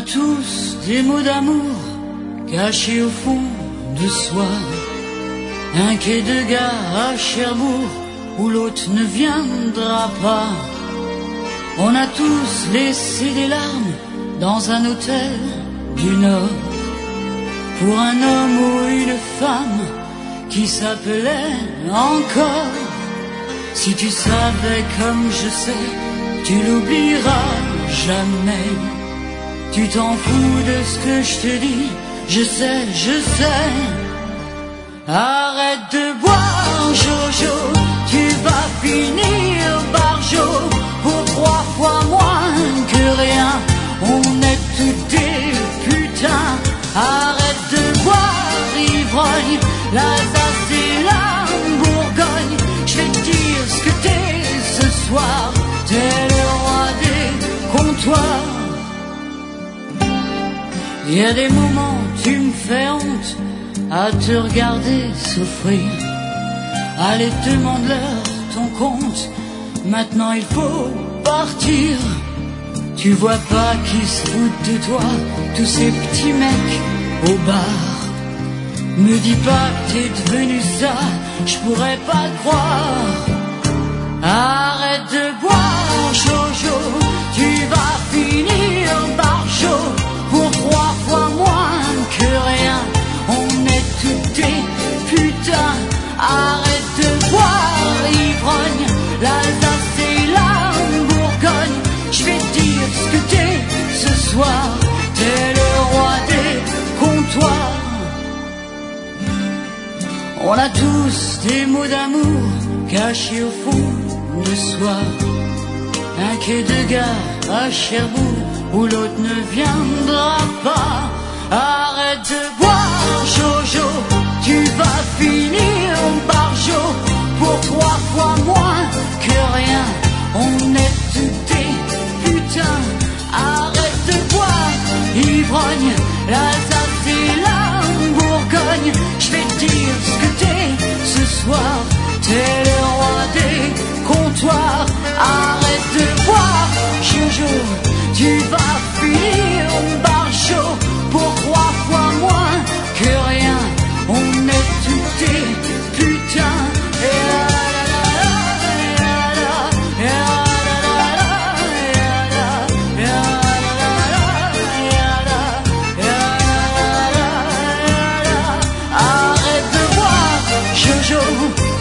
tous des mots d'amour cachés au fond de soi. Un quai de gare à Cherbourg où l'autre ne viendra pas. On a tous laissé des larmes dans un hôtel du Nord pour un homme ou une femme qui s'appelait encore. Si tu savais comme je sais, tu l'oublieras jamais. Tu t'en fous de ce que je te dis, je sais, je sais. Arrête de boire, Jojo, tu vas finir barjot pour 3 fois moins que rien. On est tous des putains. Arrête de boire, ivrogne, l'Alsace et la Bourgogne. Je vais te dire ce que t'es ce soir, t'es le roi des comptoirs. Il y a des moments, tu me fais honte à te regarder souffrir. Allez, demande-leur ton compte, maintenant il faut partir. Tu vois pas qu'ils se foutent de toi, tous ces petits mecs au bar. Me dis pas que t'es devenu ça, je pourrais pas te croire. Arrête de boire, Jojo, tu vas finir barjot pour 3 fois moins que rien. On est tous des putains. Arrête de boire, ivrogne, l'Alsace et la Bourgogne. Je vais te dire ce que t'es ce soir, t'es le roi des comptoirs. On a tous des mots d'amour cachés au fond de soi. Un quai de gare à Cherbourg où l'autre ne viendra pas. Arrête de boire, Jojo, tu vas finir barjot pour 3 fois moins que rien. On est tous des putains. Arrête de boire, ivrogne, l'Alsace et la Bourgogne. Je vais te dire ce que t'es ce soir, t'es le roi des comptoirs. Arrête de boire, Jojo, tu vas finir barjot pour 3 fois moins que rien. On est tous des putains. Arrête de boire, Jojo,